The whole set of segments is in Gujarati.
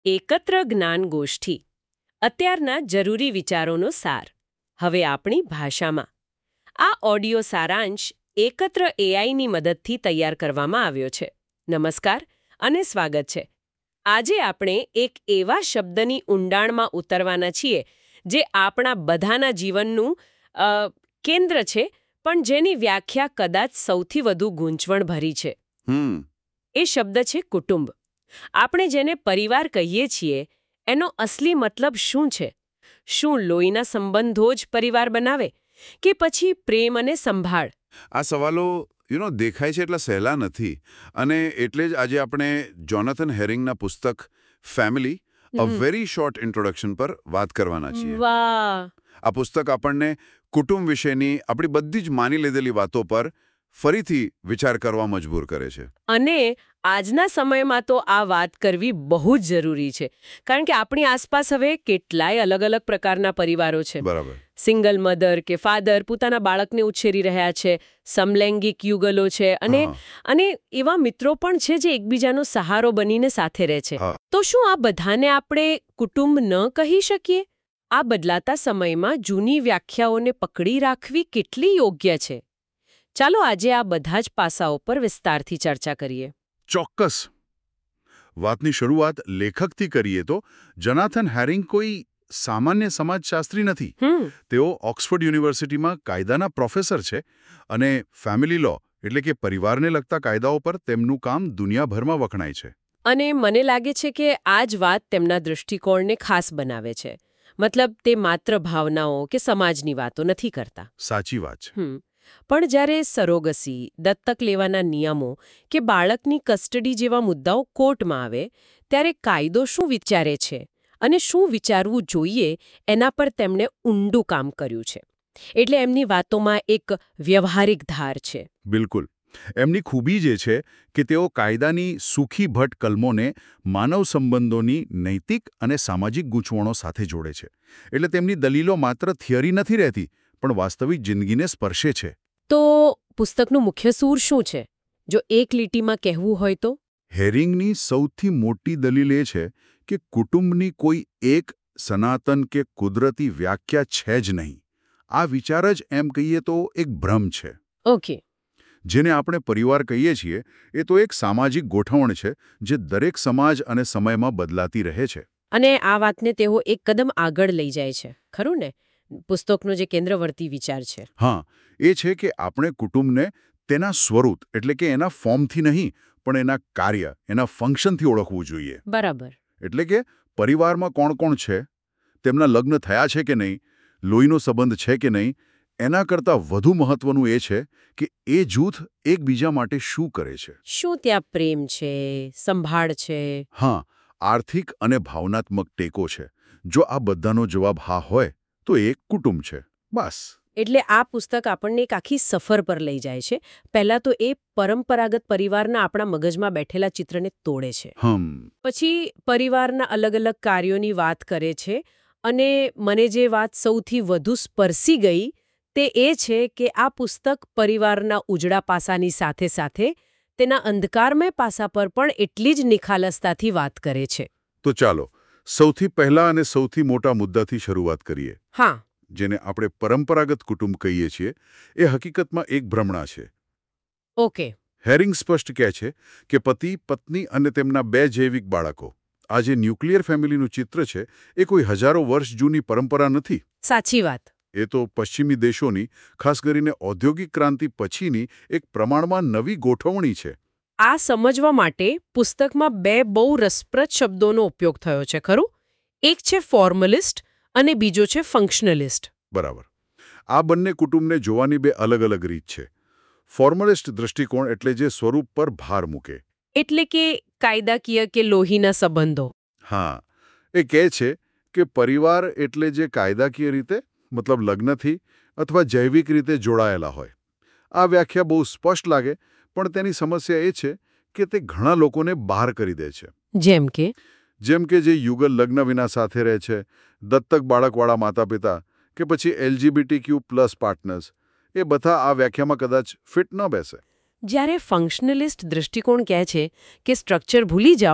એકત્ર જ્ઞાન ગોષ્ઠી અત્યારના જરૂરી વિચારોનો સાર હવે આપણી ભાષામાં આ ઓડિયો સારાંશ એકત્ર એઆઈની મદદથી તૈયાર કરવામાં આવ્યો છે. નમસ્કાર અને સ્વાગત છે. આજે આપણે એક એવા શબ્દની ઊંડાણમાં ઉતરવાના છીએ જે આપણા બધાના જીવનનું કેન્દ્ર છે, પણ જેની વ્યાખ્યા કદાચ સૌથી વધુ ગૂંચવણભરી છે. એ શબ્દ છે કુટુંબ. આપણે જેને પરિવાર કહીએ છીએ એનો અસલી મતલબ શું છે? શું લોહીના સંબંધો જ પરિવાર બનાવે કે પછી પ્રેમ અને સંભાળ? આ સવાલો દેખાય છે એટલા સહેલા નથી, અને એટલે જ આજે આપણે જોનાથન હેરિંગના પુસ્તક family a very short introduction પર વાત કરવાના છીએ. વાહ! આ પુસ્તક આપણને કુટુંબ વિશેની આપણી બધી જ માની લીધેલી વાતો પર ફરીથી વિચાર કરવા મજબૂર કરે છે. અને આજના સમયમાં તો આ વાત કરવી બહુ જ જરૂરી છે, કારણ કે આપણી આસપાસ હવે કેટલાય અલગ અલગ પ્રકારના પરિવારો છે. બરાબર. સિંગલ મધર કે ફાધર પોતાના બાળકને ઉછેરી રહ્યા છે, સમલૈંગિક યુગલો છે, અને એવા મિત્રો પણ છે જે એકબીજાનો સહારો બનીને સાથે રહે છે. તો શું આ બધાને આપણે કુટુંબ ન કહી શકીએ? આ બદલાતા સમયમાં જૂની વ્યાખ્યાઓને પકડી રાખવી કેટલી યોગ્ય છે? ચાલો આજે આ બધા જ પાસાઓ પર વિસ્તારથી ચર્ચા કરીએ. ચોક્કસ. વાતની શરૂઆત લેખકથી કરીએ તો જોનાથન હેરિંગ કોઈ સામાન્ય સમાજશાસ્ત્રી નથી. તેઓ ઓક્સફર્ડ યુનિવર્સિટીમાં કાયદાના પ્રોફેસર છે, અને ફેમિલી લો એટલે કે પરિવારને લગતા કાયદાઓ પર તેમનું કામ દુનિયાભરમાં વખણાય છે. અને મને લાગે છે કે આ જ વાત તેમના દૃષ્ટિકોણને ખાસ બનાવે છે. મતલબ તે માત્ર ભાવનાઓ કે સમાજની વાતો નથી કરતા. સાચી વાત છે. પણ જ્યારે સરોગસી, દત્તક લેવાના નિયમો કે બાળકની કસ્ટડી જેવા મુદ્દાઓ કોર્ટમાં આવે, ત્યારે કાયદો શું વિચારે છે અને શું વિચારવું જોઈએ એના પર તેમણે ઊંડું કામ કર્યું છે. એટલે એમની વાતોમાં એક વ્યવહારિક ધાર છે. બિલકુલ. એમની ખૂબી જે છે કે તેઓ કાયદાની સૂકી ભટ્ટ કલમોને માનવ સંબંધોની નૈતિક અને સામાજિક ગૂંચવણો સાથે જોડે છે. એટલે તેમની દલીલો માત્ર થિયરી નથી રહેતી, પણ વાસ્તવિક જિંદગીને સ્પર્શે છે. તો પુસ્તકનું મુખ્ય સૂર શું છે, જો એક લીટીમાં કહેવું હોય તો? હેરિંગની સૌથી મોટી દલીલ એ છે કે કુટુંબની કોઈ એક સનાતન કે કુદરતી વ્યાખ્યા છે જ નહીં. આ વિચાર જ એમ કહીએ તો એક ભ્રમ છે. ઓકે. જેને આપણે પરિવાર કહીએ છીએ એ તો એક સામાજિક ગોઠવણ છે જે દરેક સમાજ અને સમયમાં બદલાતી રહે છે. અને આ વાતને તેઓ એક કદમ આગળ લઈ જાય છે, ખરું ને? પુસ્તકનો જે કેન્દ્રવર્તી વિચાર છે. હા, એ છે કે આપણે કુટુંબને તેના સ્વરૂપ એટલે કે એના ફોર્મથી નહીં, પણ એના કાર્ય, એના ફંક્શનથી ઓળખવું જોઈએ. બરાબર. એટલે કે પરિવારમાં કોણ કોણ છે, તેમના લગ્ન થયા છે કે નહીં, લોહીનો સંબંધ છે કે નહીં, એના કરતાં વધુ મહત્વનું એ છે કે એ જૂથ એકબીજા માટે શું કરે છે. શું ત્યાં પ્રેમ છે, સંભાળ છે? હા, આર્થિક અને ભાવનાત્મક ટેકો છે. જો આ બધાનો જવાબ હા હોય તો એક કુટુંબ છે. બસ. એટલે આ પુસ્તક આપણને એક આખી સફર પર લઈ જાય છે. પહેલા તો એ પરંપરાગત પરિવારના આપણા મગજમાં બેઠેલા ચિત્રને તોડે છે. પછી પરિવારના અલગ અલગ કાર્યોની વાત કરે છે, અને મને જે વાત સૌથી વધુ સ્પર્શી ગઈ તે એ છે કે આ પુસ્તક પરિવારના ઉજળા પાસાની સાથે સાથે તેના અંધકારમય પાસા પર પણ એટલી જ નિખાલસતાથી વાત કરે છે. તો ચાલો સૌથી પહેલા અને સૌથી મોટા મુદ્દાથી શરૂઆત કરીએ. હા. જેને આપણે પરંપરાગત કુટુંબ કહીએ છીએ, એ હકીકતમાં એક ભ્રમણા છે. ઓકે. હેરિંગ સ્પષ્ટ કહે છે કે પતિ, પત્ની અને તેમના 2 જૈવિક બાળકો, આ જે ન્યુક્લિયર ફેમિલીનું ચિત્ર છે, એ કોઈ હજારો વર્ષ જૂની પરંપરા નથી. સાચી વાત. એ તો પશ્ચિમી દેશોની, ખાસ કરીને ઔદ્યોગિક ક્રાંતિ પછીની એક પ્રમાણમાં નવી ગોઠવણી છે. આ સમજવા માટે પુસ્તકમાં 2 બહુ રસપ્રદ શબ્દોનો ઉપયોગ થયો છે, ખરું? એક છે ફોર્મલિસ્ટ અને બીજો છે ફંક્શનલિસ્ટ. બરાબર. આ બંને કુટુંબને જોવાની 2 અલગ અલગ રીત છે. ફોર્મલિસ્ટ દૃષ્ટિકોણ એટલે જે સ્વરૂપ પર ભાર મૂકે. એટલે કે કાયદાકીય કે લોહીના સંબંધો. હા, એ કહે છે કે પરિવાર એટલે જે કાયદાકીય રીતે, મતલબ લગ્નથી અથવા જૈવિક રીતે જોડાયેલા હોય. આ વ્યાખ્યા બહુ સ્પષ્ટ લાગે, પણ તેની સમસ્યા એ છે કે તે ઘણા લોકોને બહાર કરી દે છે. જેમ કે જે યુગલ લગ્ન વિના સાથે રહે છે, દત્તક બાળકવાળા માતા પિતા, કે પછી LGBTQ+ પાર્ટનર્સ, એ બધા આ વ્યાખ્યામાં કદાચ ફિટ ન બેસે. જ્યારે ફંક્શનલિસ્ટ દૃષ્ટિકોણ કહે છે કે સ્ટ્રક્ચર ભૂલી જાઓ,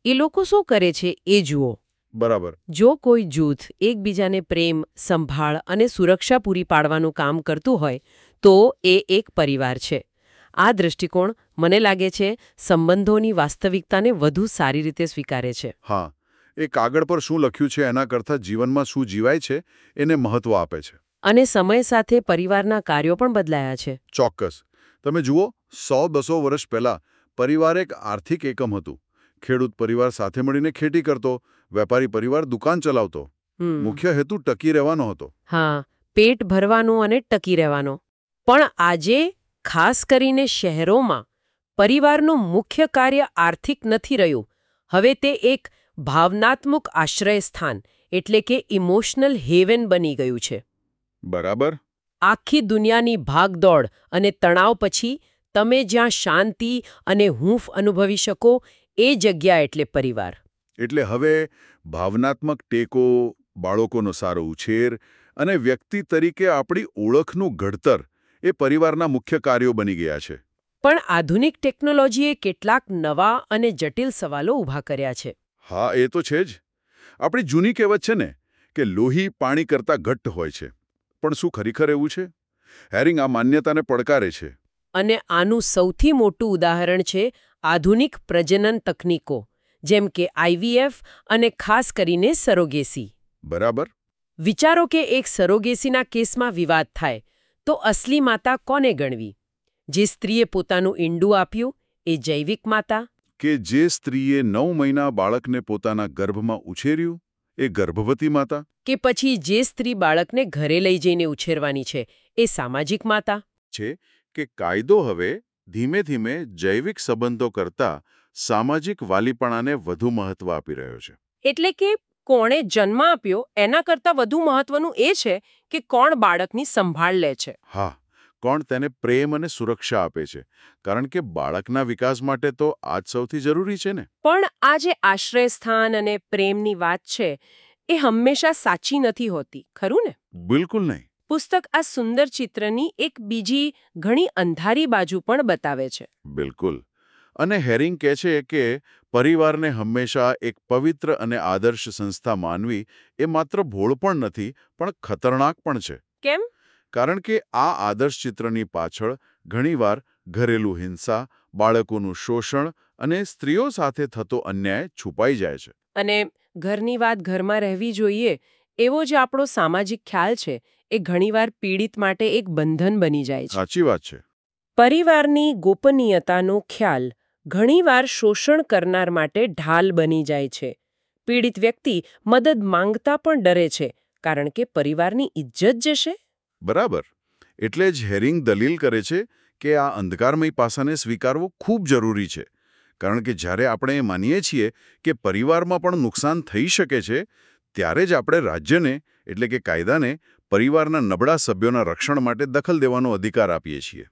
એ લોકો શું કરે છે એ જુઓ. બરાબર. જો કોઈ જૂથ એકબીજાને પ્રેમ, સંભાળ અને સુરક્ષા પૂરી પાડવાનું કામ કરતું હોય તો એ એક પરિવાર છે. આ દૃષ્ટિકોણ મને લાગે છે સંબંધોની વાસ્તવિકતાને વધુ સારી રીતે સ્વીકારે છે. હા, એ કાગળ પર શું લખ્યું છે એના કરતાં જીવનમાં શું જીવાય છે એને મહત્વ આપે છે. અને સમય સાથે પરિવારના કાર્યો પણ બદલાયા છે. ચોક્કસ. તમે જુઓ, 100-200 વર્ષ પહેલા પરિવાર એક આર્થિક એકમ હતું. ખેડૂત પરિવાર સાથે મળીને ખેતી કરતો, વેપારી પરિવાર દુકાન ચલાવતો. મુખ્ય હેતુ ટકી રહેવાનો હતો. હા, પેટ ભરવાનો અને ટકી રહેવાનો. પણ આજે ખાસ કરીને શહેરોમાં પરિવારનું મુખ્ય કાર્ય આર્થિક નથી રહ્યું. હવે તે એક ભાવનાત્મક આશ્રયસ્થાન એટલે કે ઇમોશનલ હેવન બની ગયું છે. બરાબર. આખી દુનિયાની ભાગદોડ અને તણાવ પછી તમે જ્યાં શાંતિ અને હૂંફ અનુભવી શકો એ જગ્યા એટલે પરિવાર. એટલે હવે ભાવનાત્મક ટેકો, બાળકોનો સારો ઉછેર અને વ્યક્તિ તરીકે આપણી ઓળખનું ઘડતર એ પરિવારના મુખ્ય કાર્યો બની ગયા છે. પણ આધુનિક ટેકનોલોજીએ કેટલાક નવા અને જટિલ સવાલો ઊભા કર્યા છે. હા, એ તો છે જ. આપણી જૂની કહેવત છે ને કે લોહી પાણી કરતાં ઘટ્ટ હોય છે. પણ શું ખરેખર એવું છે? હેરિંગ આ માન્યતાને પડકારે છે. અને આનું સૌથી મોટું ઉદાહરણ છે આધુનિક પ્રજનન તકનીકો, જેમ કે IVF અને ખાસ કરીને સરોગેસી. બરાબર. વિચારો કે એક સરોગેસીના કેસમાં વિવાદ થાય તો અસલી માતા કોને ગણવી? જે સ્ત્રીએ પોતાનું ઈંડું આપ્યું એ જૈવિક માતા? કે જે સ્ત્રીએ 9 મહિના બાળકને પોતાના ગર્ભમાં ઉછેર્યું એ ગર્ભવતી માતા? કે પછી જે સ્ત્રી બાળકને ઘરે લઈ જઈને ઉછેરવાની છે એ સામાજિક માતા? છે કે કાયદો હવે ધીમે ધીમે જૈવિક સંબંધો કરતાં સામાજિક વાલીપણાને વધુ મહત્વ આપી રહ્યો છે. એટલે કે કોણે જન્મ આપ્યો એના કરતાં વધુ મહત્વનું એ છે કે કોણ બાળકની સંભાળ લે છે. હા, કોણ તેને પ્રેમ અને સુરક્ષા આપે છે. કારણ કે બાળકના વિકાસ માટે તો આ જ સૌથી જરૂરી છે ને. પણ આ જે આશ્રયસ્થાન અને પ્રેમની વાત છે એ હંમેશા સાચી નથી હોતી, ખરું ને? બિલકુલ નહીં. પુસ્તક આ સુંદર ચિત્રની એક બીજી ઘણી અંધારી બાજુ પણ બતાવે છે. બિલકુલ. અને હેરિંગ કહે છે કે પરિવારને હંમેશા એક પવિત્ર અને આદર્શ સંસ્થા માનવી એ માત્ર ભોળપણ નથી પણ ખતરનાક પણ છે. કેમ? કારણ કે આ આદર્શ ચિત્રની પાછળ ઘણીવાર ઘરેલું હિંસા, બાળકોનું શોષણ અને સ્ત્રીઓ સાથે થતો અન્યાય છુપાઈ જાય છે. અને ઘરની વાત ઘરમાં રહેવી જોઈએ એવો જ આપણો સામાજિક ખ્યાલ છે એ ઘણીવાર પીડિત માટે એક બંધન બની જાય છે. સાચી વાત છે. પરિવારની ગોપનીયતાનો ખ્યાલ ઘણીવાર શોષણ કરનાર માટે ઢાલ બની જાય છે. પીડિત વ્યક્તિ મદદ માંગતા પણ ડરે છે કારણ કે પરિવારની ઇજ્જત જશે. બરાબર. એટલે જ હેરિંગ દલીલ કરે છે કે આ અંધકારમય પાસાને સ્વીકારવો ખૂબ જરૂરી છે. કારણ કે જ્યારે આપણે માનીએ છીએ કે પરિવારમાં પણ નુકસાન થઈ શકે છે, ત્યારે જ આપણે રાજ્યને એટલે કે કાયદાને પરિવારના નબળા સભ્યોના રક્ષણ માટે દખલ દેવાનો અધિકાર આપીએ છીએ.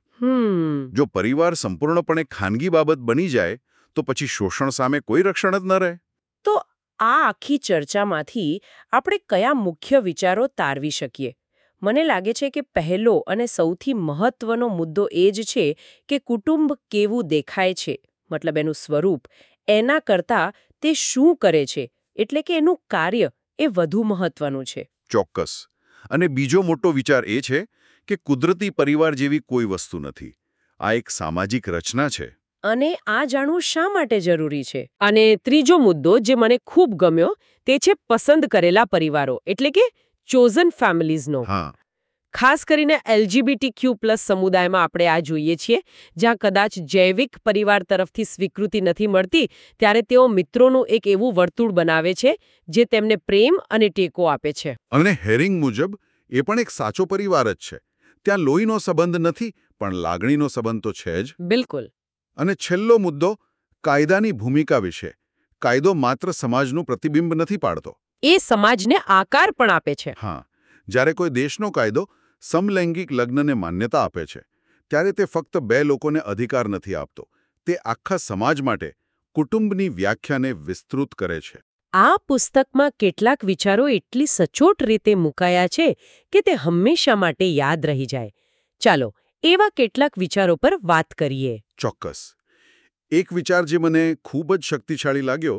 જો પરિવાર સંપૂર્ણપણે ખાનગી બાબત બની જાય તો પછી શોષણ સામે કોઈ રક્ષણ જ ન રહે. તો આ આખી ચર્ચામાંથી આપણે કયા મુખ્ય વિચારો તારવી શકીએ? મને લાગે છે કે પહેલો અને સૌથી મહત્વનો મુદ્દો એ જ છે કે કુટુંબ કેવું દેખાય છે, મતલબ એનું સ્વરૂપ, એના કરતાં તે શું કરે છે એટલે કે એનું કાર્ય એ વધુ મહત્વનું છે. ચોક્કસ. અને બીજો મોટો વિચાર એ છે કે કુદરતી પરિવાર જેવી કોઈ વસ્તુ નથી. આ એક સામાજિક રચના છે. અને આ જાણવું શા માટે જરૂરી છે? અને ત્રીજો મુદ્દો જે મને ખૂબ ગમ્યો તે છે પસંદ કરેલા પરિવારો એટલે કે ચોઝન ફેમિલીઝનો. હા. ખાસ કરીને LGBTQ+ સમુદાયમાં આપણે આ જોઈએ છીએ, જ્યાં કદાચ જૈવિક પરિવાર તરફથી સ્વીકૃતિ નથી મળતી ત્યારે તેઓ મિત્રોનું એક એવું વર્તુળ બનાવે છે જે તેમને પ્રેમ અને ટેકો આપે છે. અને હેરિંગ મુજબ એ પણ એક સાચો પરિવાર જ છે. ત્યાં લોહીનો સંબંધ નથી પણ લાગણીનો સંબંધ તો છે જ. બિલકુલ. અને છેલ્લો મુદ્દો કાયદાની ભૂમિકા વિશે. કાયદો માત્ર સમાજનું પ્રતિબિંબ નથી પાડતો. એ સમાજને આકાર પણ આપે છે. હા. જ્યારે કોઈ દેશનો કાયદો સમલૈંગિક લગ્નને માન્યતા આપે છે ત્યારે તે ફક્ત 2 લોકોને અધિકાર નથી આપતો. તે આખા સમાજ માટે કુટુંબની વ્યાખ્યાને વિસ્તૃત કરે છે. આ પુસ્તકમાં કેટલાક વિચારો એટલી સચોટ રીતે મુકાયા છે કે તે હંમેશા માટે યાદ રહી જાય. ચાલો એવા કેટલાક વિચારો પર વાત કરીએ. ચોક્કસ. એક વિચાર જે મને ખૂબ જ શક્તિશાળી લાગ્યો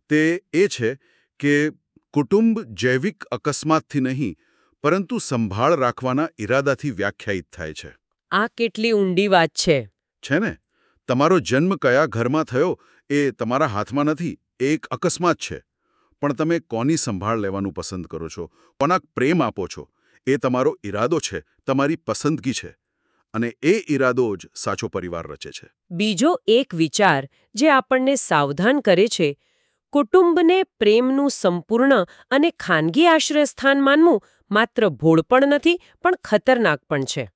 તે એ છે કે કુટુંબ જૈવિક અકસ્માતથી નહીં પરંતુ સંભાળ રાખવાના ઈરાદાથી વ્યાખ્યાયિત થાય છે. આ કેટલી ઊંડી વાત છે. છે ને? તમારો જન્મ કયા ઘરમાં થયો એ તમારા હાથમાં નથી, એ એક અકસ્માત છે. પણ તમે કોની સંભાળ લેવાનું પસંદ કરો છો, કોના પ્રેમ આપો છો, એ તમારો ઈરાદો છે, તમારી પસંદગી છે. અને એ ઈરાદો જ સાચો પરિવાર રચે છે. બીજો એક વિચાર જે આપણને સાવધાન કરે છે, કુટુંબને પ્રેમનું સંપૂર્ણ અને ખાનગી આશ્રયસ્થાન માનવું માત્ર ભોળપણ નથી પણ ખતરનાક પણ છે.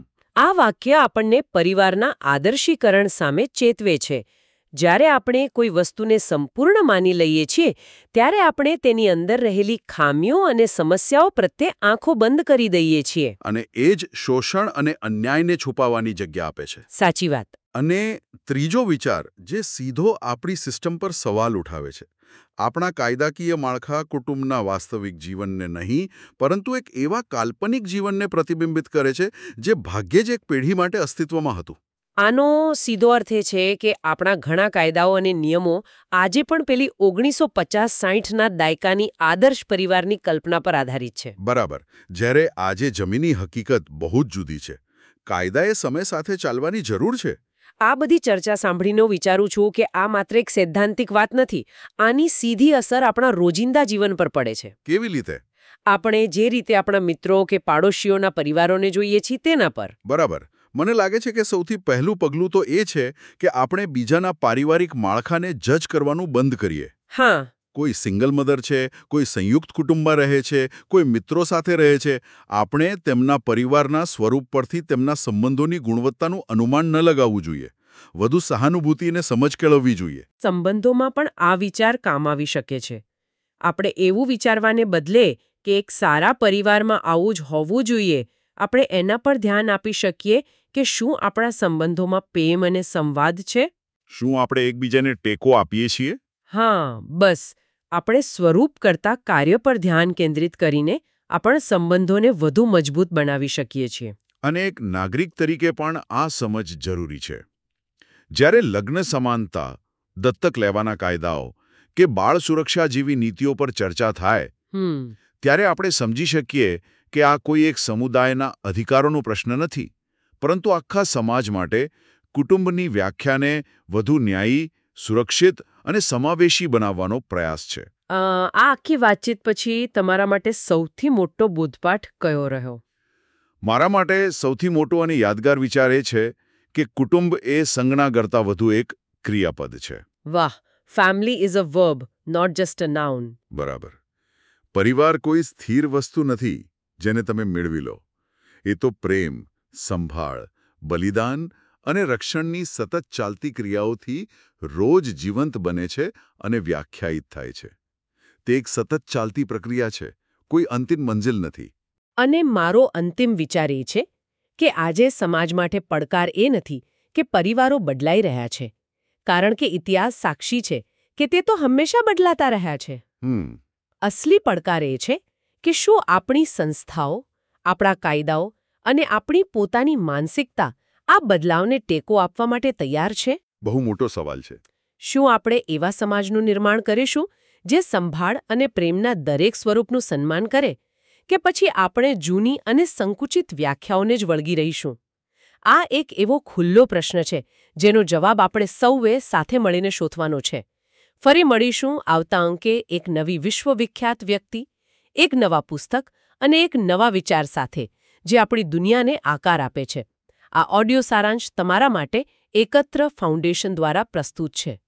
આ વાક્ય આપણને પરિવારના આદર્શીકરણ સામે ચેતવે છે. જ્યારે આપણે કોઈ વસ્તુને સંપૂર્ણ માની લઈએ છીએ ત્યારે આપણે તેની અંદર રહેલી ખામીઓ અને સમસ્યાઓ પ્રત્યે આંખો બંધ કરી દઈએ છીએ. અને એ જ શોષણ અને અન્યાયને છુપાવવાની જગ્યા આપે છે. સાચી વાત. અને ત્રીજો વિચાર જે સીધો આપણી સિસ્ટમ પર સવાલ ઉઠાવે છે. આપણા કાયદાકીય માળખા કુટુંબના વાસ્તવિક જીવનને નહીં પરંતુ એક એવા કાલ્પનિક જીવનને પ્રતિબિંબિત કરે છે જે ભાગ્યે જ એક પેઢી માટે અસ્તિત્વમાં હતું. આનો સીધો અર્થ એ છે કે આપણા ઘણા કાયદાઓ અને નિયમો આજે પણ પેલી 1950-60ના દાયકાની આદર્શ પરિવારની કલ્પના પર આધારિત છે. બરાબર. જ્યારે આજે જમીની હકીકત બહુ જ જુદી છે. કાયદાએ સમય સાથે ચાલવાની જરૂર છે. આ બધી ચર્ચા સાંભળીને વિચારું છું કે આ માત્ર એક સૈદ્ધાંતિક વાત નથી. આની સીધી અસર આપણા રોજિંદા જીવન પર પડે છે. કેવી રીતે? આપણે જે રીતે આપણા મિત્રો કે પાડોશીઓના પરિવારોને જોઈએ છીએ તેના પર. બરાબર. મને લાગે છે કે સૌથી પહેલું પગલું તો એ છે કે આપણે બીજાના પારિવારિક માળખાને જજ કરવાનું બંધ કરીએ. હા. કોઈ સિંગલ મધર છે, કોઈ સંયુક્ત કુટુંબમાં રહે છે, કોઈ મિત્રો સાથે રહે છે. આપણે તેમના પરિવારના સ્વરૂપ પરથી તેમના સંબંધોની ગુણવત્તાનું અનુમાન ન લગાવવું જોઈએ. વધુ સહાનુભૂતિ અને સમજ કેળવવી જોઈએ. સંબંધોમાં પણ આ વિચાર કામ આવી શકે છે. આપણે એવું વિચારવાને બદલે કે એક સારા પરિવારમાં આવું જ હોવું જોઈએ, આપણે એના પર ધ્યાન આપી શકીએ કે શું આપણા સંબંધોમાં પ્રેમ અને સંવાદ છે? શું આપણે એકબીજાને ટેકો આપીએ છીએ? હા, બસ. આપણે સ્વરૂપ કરતાં કાર્ય પર ધ્યાન કેન્દ્રિત કરીને આપણા સંબંધોને વધુ મજબૂત બનાવી શકીએ છીએ. અને એક નાગરિક તરીકે પણ આ સમજ જરૂરી છે. જ્યારે લગ્ન સમાનતા, દત્તક લેવાના કાયદાઓ કે બાળ સુરક્ષા જેવી નીતિઓ પર ચર્ચા થાય ત્યારે આપણે સમજી શકીએ કે આ કોઈ એક સમુદાયના અધિકારોનો પ્રશ્ન નથી, પરંતુ આખા સમાજ માટે કુટુંબની વ્યાખ્યાને વધુ ન્યાયી, સુરક્ષિત અને સમાવેશી બનાવવાનો પ્રયાસ છે. આ આખી વાતચીત પછી તમારા માટે સૌથી મોટો બોધપાઠ કયો રહ્યો? મારા માટે સૌથી મોટો અને યાદગાર વિચાર એ છે કે કુટુંબ એ સંજ્ઞા કરતાં વધુ એક ક્રિયાપદ છે. વાહ! Family is a verb, not just a noun. બરાબર. પરિવાર કોઈ સ્થિર વસ્તુ નથી જેને તમે મેળવી લો. એ તો પ્રેમ, સંભાળ, બલિદાન અને રક્ષણની સતત ચાલતી ક્રિયાઓથી રોજ જીવંત બને છે અને વ્યાખ્યાયિત થાય છે. તે એક સતત ચાલતી પ્રક્રિયા છે, કોઈ અંતિમ મંજિલ નથી. અને મારો અંતિમ વિચાર એ છે કે આજે સમાજ માટે પડકાર એ નથી કે પરિવારો બદલાઈ રહ્યા છે, કારણ કે ઇતિહાસ સાક્ષી છે કે તે તો હંમેશા બદલાતા રહ્યા છે. અસલી પડકાર એ છે કે શું આપણી સંસ્થાઓ, આપણા કાયદાઓ અને આપણી પોતાની માનસિકતા આ બદલાવને ટેકો આપવા માટે તૈયાર છે? બહુ મોટો સવાલ છે. શું આપણે એવા સમાજનું નિર્માણ કરીશું જે સંભાળ અને પ્રેમના દરેક સ્વરૂપનું સન્માન કરે, કે પછી આપણે જૂની અને સંકુચિત વ્યાખ્યાઓને જ વળગી રહીશું? આ એક એવો ખુલ્લો પ્રશ્ન છે જેનો જવાબ આપણે સૌએ સાથે મળીને શોધવાનો છે. ફરી મળીશું આવતા અંકે એક નવી વિશ્વવિખ્યાત વ્યક્તિ, એક નવા પુસ્તક અને એક નવા વિચાર સાથે જે આપણી દુનિયાને આકાર આપે છે. આ ઓડિયો સારાંશ તમારા માટે એકત્ર ફાઉન્ડેશન દ્વારા પ્રસ્તુત છે.